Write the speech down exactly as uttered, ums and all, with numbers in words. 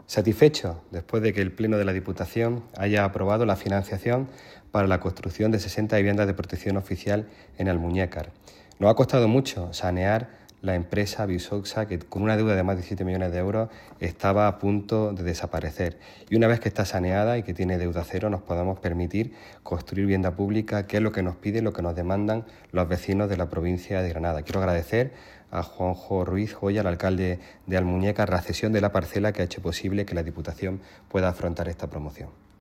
Satisfecho después de que el Pleno de la Diputación haya aprobado la financiación para la construcción de sesenta viviendas de protección oficial en Almuñécar. Nos ha costado mucho sanear la empresa Bisoxa, que con una deuda de más de siete millones de euros estaba a punto de desaparecer. Y una vez que está saneada y que tiene deuda cero, nos podemos permitir construir vivienda pública, que es lo que nos piden, lo que nos demandan los vecinos de la provincia de Granada. Quiero agradecer a Juanjo Ruiz Joya, el alcalde de Almuñécar, la cesión de la parcela que ha hecho posible que la Diputación pueda afrontar esta promoción.